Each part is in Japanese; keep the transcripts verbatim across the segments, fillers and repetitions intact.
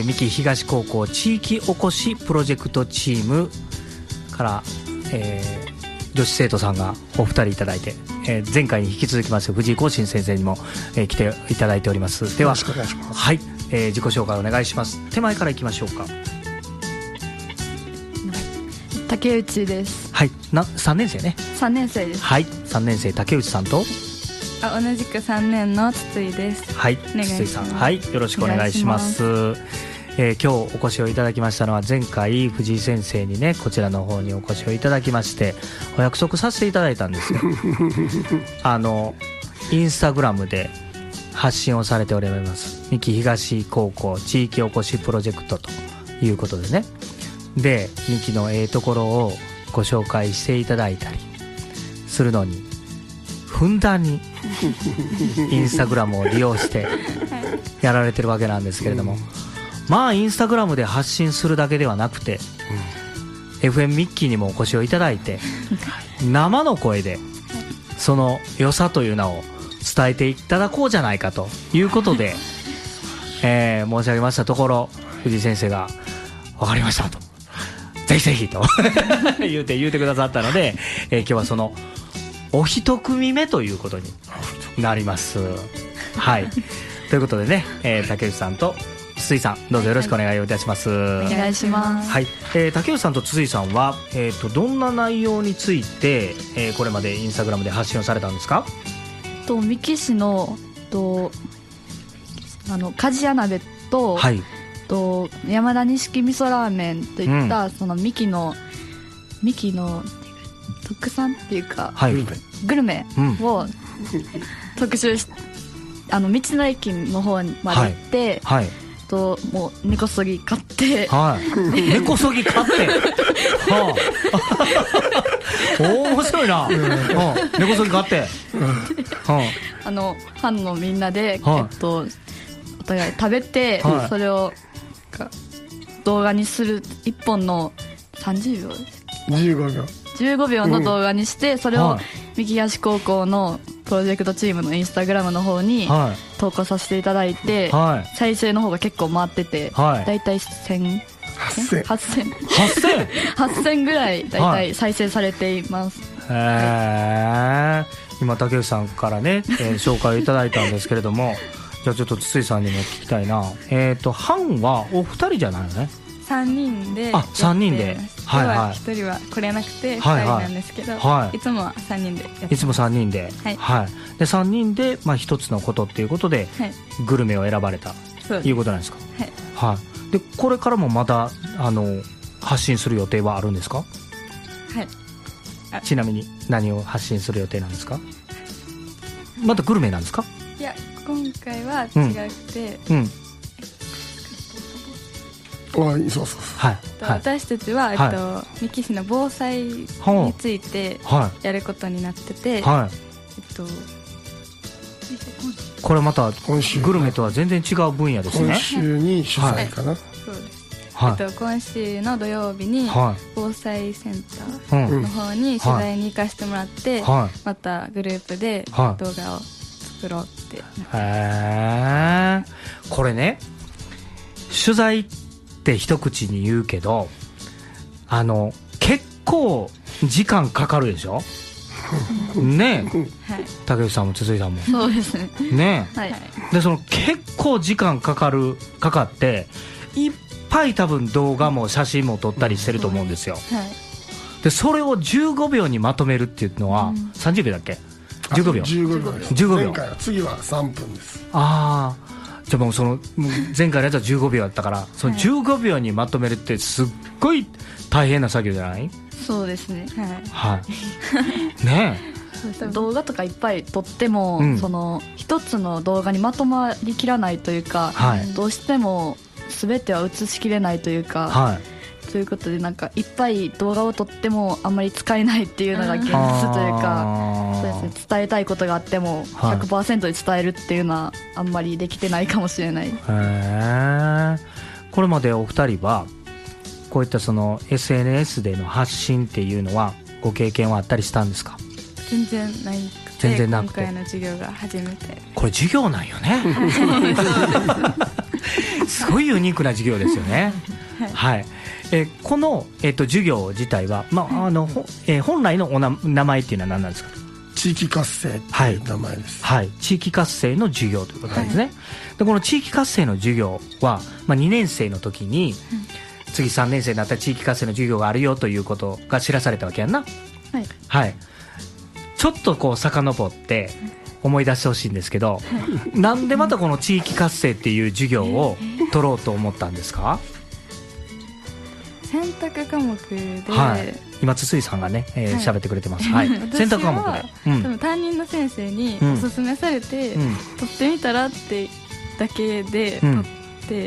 三木東高校地域おこしプロジェクトチームから、えー、女子生徒さんがお二人いただいて、えー、前回に引き続きまして藤井光信先生にも、えー、来ていただいております。ではよろしくお願いします。はい、えー、自己紹介お願いします。手前からいきましょうか。 竹内です。 はい、なさんねん生ね。さんねん生です。はい、さんねん生竹内さんとあ同じくさんねんの筒井です。 はい、筒井さん、はい、よろしくお願いします。えー、今日お越しをいただきましたのは前回藤井先生にねこちらの方にお越しをいただきましてお約束させていただいたんですよあのインスタグラムで発信をされております三木東高校地域おこしプロジェクトということでね、で三木のええところをご紹介していただいたりするのにふんだんにインスタグラムを利用してやられてるわけなんですけれども、まあインスタグラムで発信するだけではなくて、うん、エフエム ミッキーにもお越しをいただいて生の声でその良さというのを伝えていただこうじゃないかということで、えー、申し上げましたところ藤井先生が分かりましたとぜひぜひと言うて言うてくださったので、えー、今日はそのお一組目ということになります。はいということでね、えー、竹内さんと筒井さんどうぞよろしくお願いをいたします。 お願いします。 はい、えー、竹内さんと筒井さんは、えー、とどんな内容について、えー、これまでインスタグラムで発信をされたんですか？ と三木市のとあの鍛冶屋鍋と、はい、と山田錦味噌ラーメンといった、うん、その三木の三木の特産っていうか、はい、グルメを特集し、あの道の駅の方まで行って、はいはい、ともう根こそぎ買って、 はい、根こそぎ買ってはあ面白いな、うん、根こそぎ買って、 はあ、あのファンのみんなで、はいえっと、お互い食べて、はい、それを動画にするいっぽんのさんじゅうびょうですじゅうごびょうじゅうごびょうの動画にして、うん、それを三木東高校のプロジェクトチームのインスタグラムの方に投稿させていただいて、はい、再生の方が結構回ってて、はい、だいたいせんはっせんはっせんぐらいだいたい再生されています。 へー、今竹内さんからね、えー、紹介をいただいたんですけれどもじゃあちょっと筒井さんにも聞きたいな。えっと班はお二人じゃないのね。 さんにんで。 あ、さんにんで。 はいはい。ひとりは来れなくてふたりなんですけど、はいはい、いつもはさんにんでやってます。 いつもさんにんで。はい。はい、でさんにんでまあ一つのことっていうことで、はい、グルメを選ばれたということなんですか。はい。はい。でこれからもまたあの発信する予定はあるんですか。はい。ちなみに何を発信する予定なんですか。またグルメなんですか。 いや今回は違くて。うん。うんあそうそうそう、 はい、私たちは、はい、えっと、三木市の防災についてやることになってて、はい、えっと、 これまたグルメとは全然違う分野ですね。 今週に取材かな、はい、 そうです、はい、えっと、今週の土曜日に防災センターの方に取材に行かせてもらって、はい、またグループで動画を作ろうってなってます。 へー、これね取材って一口に言うけどあの結構時間かかるでしょねえ、はい、竹内さんも筒井さんもそうですね。 ねえ、はい、でその結構時間かかるかかっていっぱい多分動画も写真も撮ったりしてると思うんですよ、はい、でそれをじゅうごびょうにまとめるっていうのは、うん、さんじゅうびょうだっけ。じゅうごびょうじゅうごびょうです前回は次はさんぷんです。 ああ、じゃあもうその前回のやつはじゅうごびょうだったからそのじゅうごびょうにまとめるってすっごい大変な作業じゃない。 そうですね、 はい、はい、ねえ動画とかいっぱい撮っても、うん、その一つの動画にまとまりきらないというか、はい、どうしても全ては映しきれないというか、はい、ということでなんかいっぱい動画を撮ってもあんまり使えないっていうのが現実というか、そうですね、伝えたいことがあっても ひゃくパーセント で伝えるっていうのはあんまりできてないかもしれない。へー、これまでお二人はこういったその エスエヌエス での発信っていうのはご経験はあったりしたんですか。 全然ないくて、全然なくて今回の授業が初めて。 これ授業なんよねすごいユニークな授業ですよね。はい、はい、えー、この、えー、と授業自体は、まああのえー、本来のおな名前っていうのは何なんですか？ 地域活性っていう名前です。 はい、はい、地域活性の授業ということなんですね。はい、でこの地域活性の授業は、まあ、にねん生の時に、うん、次さんねん生になったら地域活性の授業があるよということが知らされたわけやんな。はい、はい、ちょっとこう遡って思い出してほしいんですけど、はい、なんでまたこの地域活性っていう授業を取ろうと思ったんですか？ 選択科目で、 はい、今筒井さんがね、えー、喋、はい、ってくれてます、はい、選択科目で、 うん、多分担任の先生におすすめされて、うん、取ってみたらってだけで取って、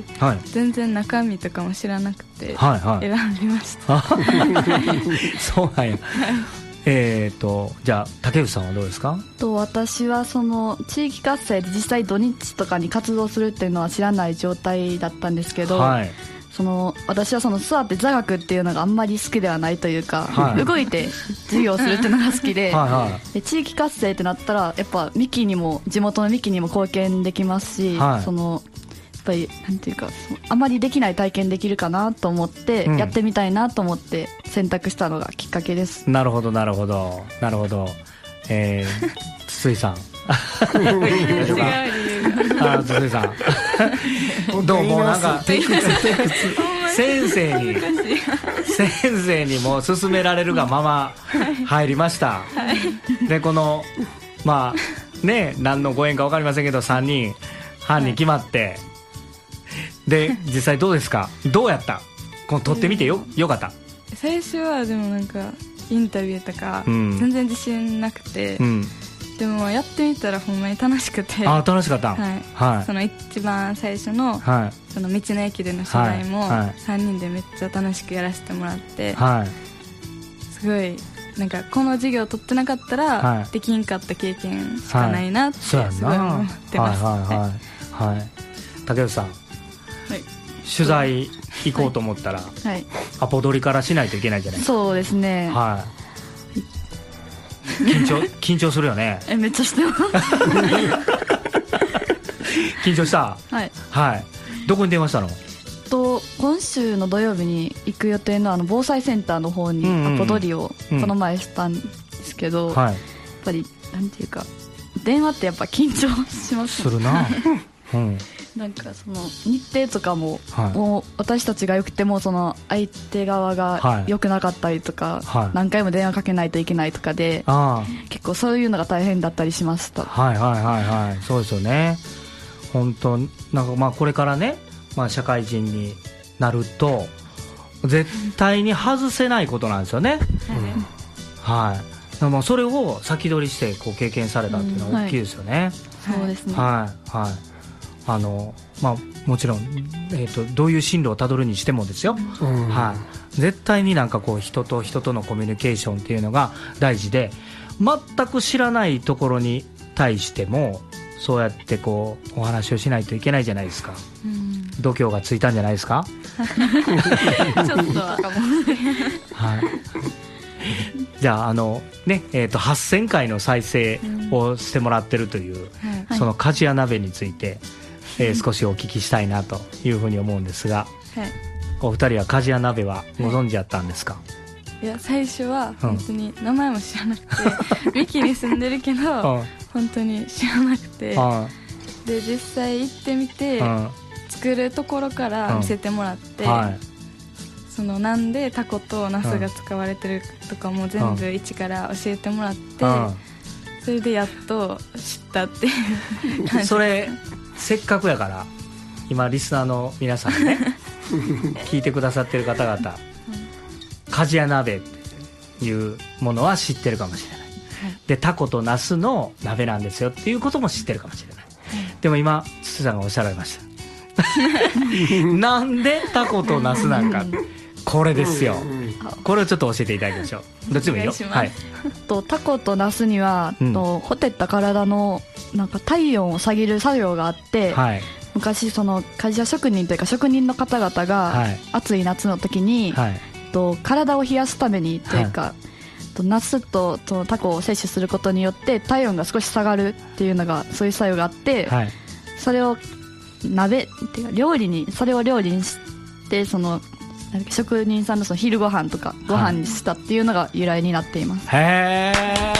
うん、はい、全然中身とかも知らなくて選びました、はいはい、 そうなんや、はい、えーとじゃあ竹内さんはどうですか？ と私はその地域活性で実際土日とかに活動するっていうのは知らない状態だったんですけど、はい、その私はその座って座学っていうのがあんまり好きではないというか、はい、動いて授業するっていうのが好きで、はい、はい、で地域活性ってなったらやっぱミキにも地元のミキにも貢献できますし、はい、そのやっぱりなんていうかあまりできない体験できるかなと思って、うん、やってみたいなと思って選択したのがきっかけです。 なるほどなるほどなるほど、えー、筒井さん違う理由があ筒井さんどうもなんか先生に先生にも勧められるがまま入りました、はい、でこのまあね何のご縁か分かりませんけどさんにん班に決まって、はい、で実際どうですか？どうやった？この撮ってみて よ, よかった？ 最初はでもなんかインタビューとか全然自信なくて、うん、でもやってみたらほんまに楽しくて、 あ楽しかった、 はいはい、その一番最初 の,、はい、その道の駅での取材もさんにんでめっちゃ楽しくやらせてもらって、はい、すごいなんかこの授業を取ってなかったらできんかった経験しかないなってすごい思ってます。 はいはいはいはい、竹内さん、はい、取材行こうと思ったら、はい、アポ取りからしないといけないじゃないですか。 そうですね、 はい、緊張緊張するよね。 えめっちゃしてます緊張した、はい、はい、どこに電話したの？ と今週の土曜日に行く予定 の, あの防災センターの方にアポ取りをこの前したんですけど、うんうん、やっぱりなんていうか電話ってやっぱ緊張します、 ね、するな、うん、 なんかその日程とか も,、はい、もう私たちが良くてもその相手側が良くなかったりとか、はい、何回も電話かけないといけないとかで、はい、結構そういうのが大変だったりしました。 はいはいはいはい、そうですよね。本当なんかまあこれからね、まあ、社会人になると絶対に外せないことなんですよね、うん、はい、もうそれを先取りしてこう経験されたっていうのは大きいですよね、 うん、はい、そうですね、 はいはい、あのまあ、もちろん、えーと、どういう進路をたどるにしてもですよ、うん、はい、絶対になんかこう人と人とのコミュニケーションっていうのが大事で、全く知らないところに対してもそうやってこうお話をしないといけないじゃないですか、うん、度胸がついたんじゃないですかちょっとかも、はい、じゃあ、あの、ねえー、とはっせんかいの再生をしてもらってるという、うん、その鍛冶屋鍋について、えー、少しお聞きしたいなというふうに思うんですが、はい、お二人は鍛冶屋鍋はご存知だったんですか？はい、 いや最初は本当に名前も知らなくて、うん、三木に住んでるけど、うん、本当に知らなくて、うん、で実際行ってみて、うん、作るところから見せてもらって、うん、はい、そのなんでタコとナスが使われてるとかも全部一から教えてもらって、うん、それでやっと知ったっていう感じ。 それせっかくやから今リスナーの皆さんね聞いてくださってる方々、鍛冶屋鍋っていうものは知ってるかもしれない、はい、でタコとナスの鍋なんですよっていうことも知ってるかもしれない、はい、でも今筒さんがおっしゃられましたなんでタコとナスなんかこれですよ、これをちょっと教えていただきましょう。どっちもいいよ。はい、 とタコとナスには、うん、とほてった体のなんか体温を下げる作用があって、はい、昔その鍛冶屋職人というか職人の方々が、はい、暑い夏の時に、はい、と体を冷やすためにというか、はい、とナスととタコを摂取することによって体温が少し下がるっていうのがそういう作用があって、はい、それを鍋っていうか料理にそれを料理にしてそのなんか職人さんのその昼ご飯とかご飯にしたっていうのが由来になっています、 はい、へ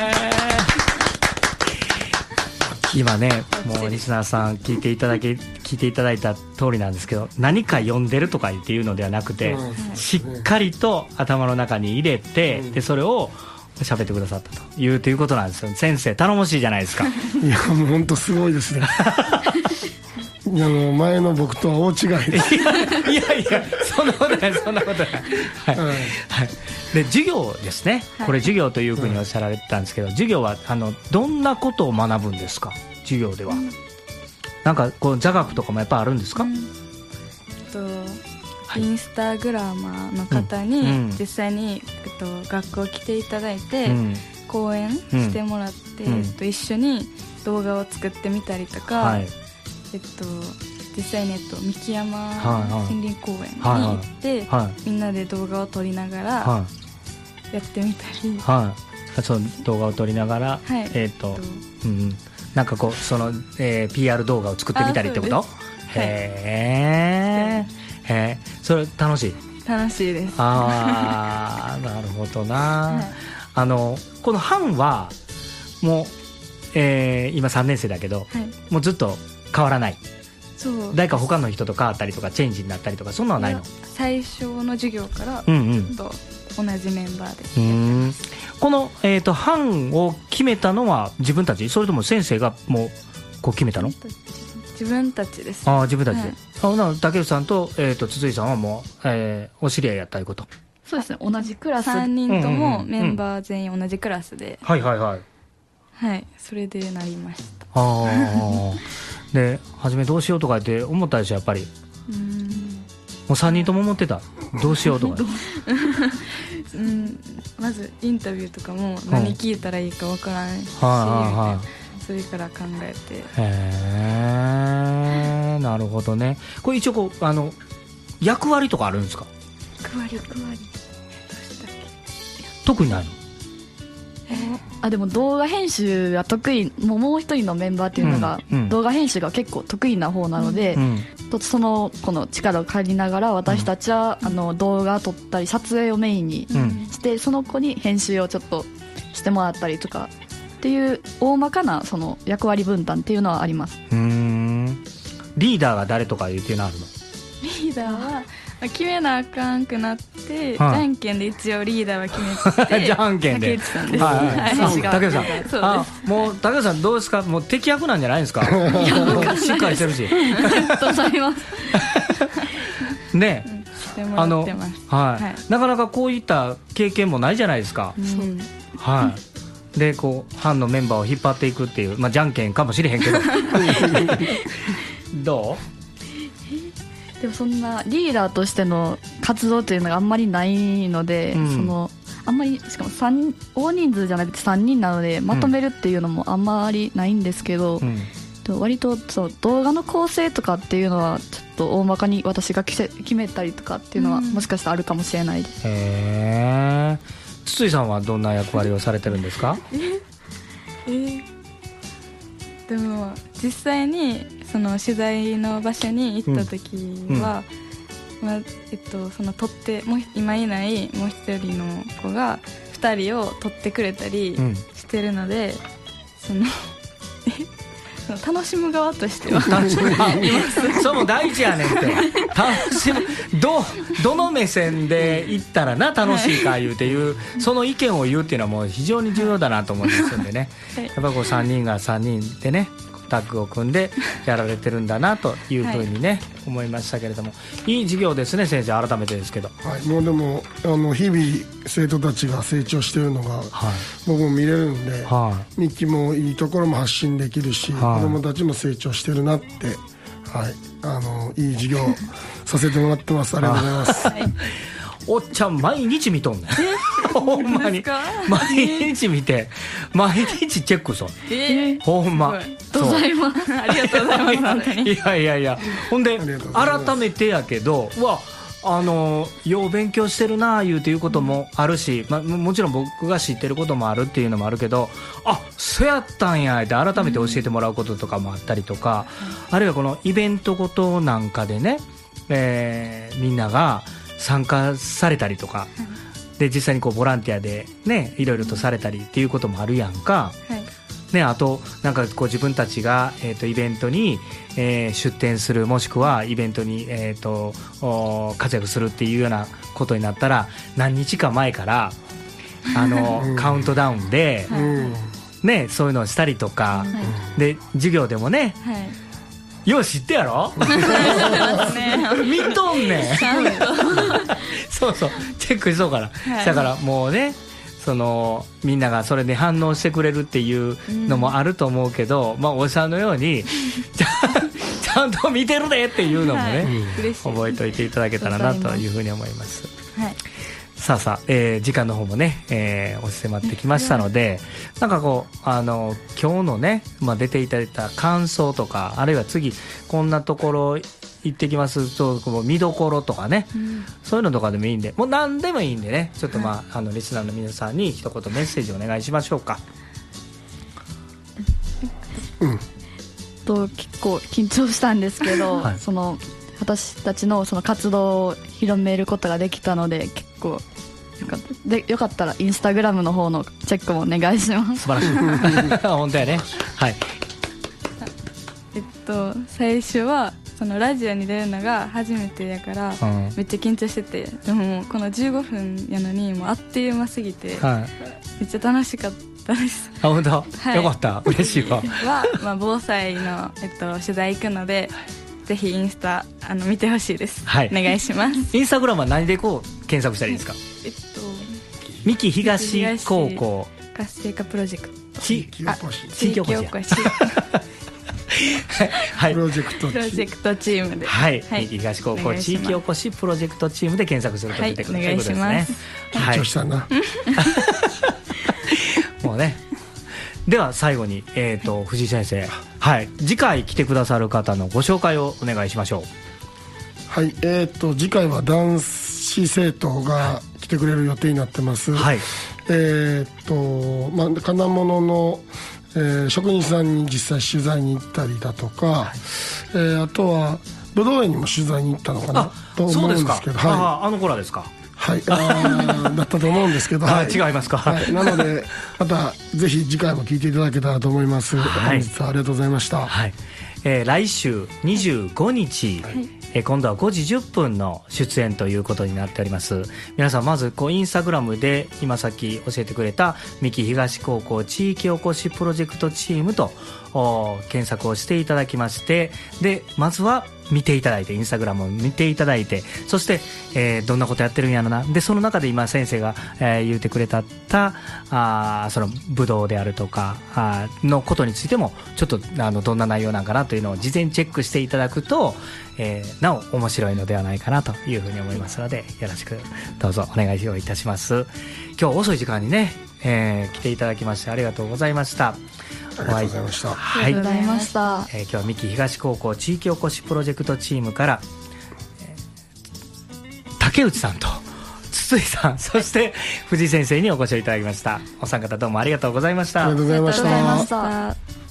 ー今ねもうリスナーさん聞いていただき聞いていただいた通りなんですけど、何か読んでるとかっていうのではなくて、うん、しっかりと頭の中に入れて、うん、でそれを喋ってくださったというということなんですよ。先生頼もしいじゃないですか。 いやもう本当すごいですね。いやもう前の僕とは大違いです。 いやいやいやそんなことないそんなことない、はいはいはい、で授業ですね、これ授業というふうにおっしゃられてたんですけど、授業はあのどんなことを学ぶんですか授業では、うん、なんかこう座学とかもやっぱあるんですか、うん、 とインスタグラマーの方に実際に、えっと、学校来ていただいて、うん、講演してもらって、うん、えっと、一緒に動画を作ってみたりとか、はい、えっと、実際に、えっと、三木山森林公園に行って、はいはい、みんなで動画を撮りながらやってみたり、 はい、その動画を撮りながら、はい、えーとうん、なんかこうその、えー、ピーアール 動画を作ってみたりってこと？へー、へー、それ楽しい？ 楽しいです。 あーなるほどな、はい、あのこの班はもう、えー、今さんねん生だけど、はい、もうずっと変わらない？ そう誰か他の人と変わったりとかチェンジになったりとかそんなのはないの？ 最初の授業からずっと同じメンバーで、 うんうん、この、えーと、班を決めたのは自分たち？それとも先生がもうこう決めたの？ 自分たちです。 あ、自分たちで、はい、あな竹内さんと、えーと、筒井さんはもう、えー、お知り合いやったいうこと？ そうですね、同じクラスさんにんともメンバー全員同じクラスで、うんうんうん、 はいはいはいはい、それでなりました。 あで初めどうしようとかって思ったでしょやっぱり？うーん、もうさんにんとも思ってたどうしようとかうん、まずインタビューとかも何聞いたらいいか分からないし、 うん、はいはいはい、 それから考えて。 へー、なるほどね。これ一応こうあの役割とかあるんですか？ 役割役割どうしたっけ？ 特にないの？ あでも動画編集が得意、もうもう一人のメンバーっていうのが、うんうん、動画編集が結構得意な方なので、うん、とそのこの力を借りながら私たちは、うん、あの動画を撮ったり撮影をメインにして、うん、その子に編集をちょっとしてもらったりとかっていう大まかなその役割分担っていうのはあります。 うーん、リーダーが誰とかいうっていうのはあるの？ リーダーは決めなあかんくなって、はい、じゃんけんで一応リーダーは決めてじゃんけんで竹内さんです。 はいはい、竹内さん、 そうです。 あ、もう竹内さんどうですか？もう敵役なんじゃないですか？しっかりしてるし。 ありがとうございます。 ね、 うん、してもらってます。 はいはい、なかなかこういった経験もないじゃないですか。 うん、 はい。でこう班のメンバーを引っ張っていくっていう、まあ、じゃんけんかもしれへんけどどう？ でもそんなリーダーとしての活動というのがあんまりないので、うん、そのあんまりしかもさん大人数じゃなくてさんにんなのでまとめるっていうのもあんまりないんですけど、うん、割とそう動画の構成とかっていうのはちょっと大まかに私が決めたりとかっていうのはもしかしたらあるかもしれないです。 うん、へー、筒井さんはどんな役割をされてるんですか？ えー、でも実際にその取材の場所に行った時は、うんうん、まあえっと、その撮ってもう今いないもう一人の子がふたりを撮ってくれたりしてるので、うん、そのその楽しむ側としてはその大事やねんって楽しむ ど, どの目線で行ったらな楽しいか言うていう、はい、その意見を言うっていうのはもう非常に重要だなと思いますんでね、はい、やっぱこうさんにんがさんにんでねタッグを組んでやられてるんだなというふうにね、はい、思いましたけれども、いい授業ですね先生、改めてですけど。 はい、もうでもあの日々生徒たちが成長しているのが、はい、僕も見れるんで、はい、ミッキーもいいところも発信できるし、はい、子どもたちも成長してるなって、はい、あのいい授業させてもらってます。ありがとうございます。はい、 おっちゃん毎日見とんねんほんまに毎日見て毎日チェックそう、えー、ほんまありがとうございますありがとうございますいやいやいや、ほんで改めてやけど、うわあのよう勉強してるな言うていうこともあるし、ま、もちろん僕が知ってることもあるっていうのもあるけど、あ、そうやったんやって改めて教えてもらうこととかもあったりとか、うん、あるいはこのイベントごとなんかでね、えー、みんなが参加されたりとか、うん、で実際にこうボランティアでねいろいろとされたりっていうこともあるやんか、はいね、あとなんかこう自分たちが、えー、とイベントに、えー、出展する、もしくはイベントに、えー、と活躍するっていうようなことになったら、何日か前からあのカウントダウンで、ね、そういうのをしたりとか、で授業でもね、よう知ってやろ見とんねんそうそうチェックしそうから、だからもうね、そのみんながそれで反応してくれるっていうのもあると思うけど、うん、まあ、おじさんのようにちゃ, ちゃんと見てるでっていうのもね、はい、覚えておいていただけたらなというふうに思います。はい、さあさあ、えー、時間の方もね、えー、押し迫ってきましたので、なんかこうあの今日のね、まあ、出ていただいた感想とか、あるいは次こんなところ行ってきますと、こう見どころとかね、うん、そういうのとかでもいいんで、もう何でもいいんでね、ちょっと、まあはい、あのリスナーの皆さんに一言メッセージお願いしましょうか。 うん、と結構緊張したんですけど、はい、その私たちのその活動を広めることができたので、結構よかった、でよかったらインスタグラムの方のチェックもお願いします。 素晴らしい本当やね。はい。 えっと最初はそのラジオに出るのが初めてやから、うん、めっちゃ緊張してて、でもこのじゅうごふんやのにもうあっという間すぎて、はい、めっちゃ楽しかったです。 あ、本当、はい、よかった、嬉しいわ。 は、まあ、防災の、えっと、取材行くので、ぜひインスタあの見てほしいです、はい、お願いします。 インスタグラムは何でこう検索したらいいですか？えっと三木東高校活性化プロジェクト、 地域おこし、地域おこしはい、プロジェクトプロジェクトチームで、 はい、はい、東高校地域おこしプロジェクトチームで検索すると出てくる、はい、ということですね。 緊張したな、はい、 もうね。では最後に、えーと、藤井先生、はい、次回来てくださる方のご紹介をお願いしましょう。 はい、えーと次回は男子生徒が来てくれる予定になってます。はい、えーとまあ金物のえー、職人さんに実際取材に行ったりだとか、はい、えー、あとは武道園にも取材に行ったのかなと思うんですけど、はい、 あ, あの子らですか？ はい、あだったと思うんですけど、 はい、違いますか？ はい、なのでまたぜひ次回も聞いていただけたらと思います。はい、本日はありがとうございました。 はい、えー、来週にじゅうごにち、はい、えー、今度はごじじゅっぷんの出演ということになっております。皆さんまずこうインスタグラムで今さっき教えてくれた三木東高校地域おこしプロジェクトチームと検索をしていただきまして、でまずは見ていただいて、インスタグラムを見ていただいて、そして、えー、どんなことやってるんやろな、でその中で今先生が、えー、言ってくれたったあその武道であるとかあのことについてもちょっとあのどんな内容なんかなというのを事前にチェックしていただくと、えー、なお面白いのではないかなというふうに思いますので、よろしくどうぞお願いをいたします。今日遅い時間にね、えー、来ていただきましてありがとうございました。 ありがとうございました。 はい、ありがとうございました。 えー、今日は三木東高校地域おこしプロジェクトチームから、えー、竹内さんと筒井さん、そして藤井先生にお越しいただきました。お三方どうもありがとうございました。 ありがとうございました。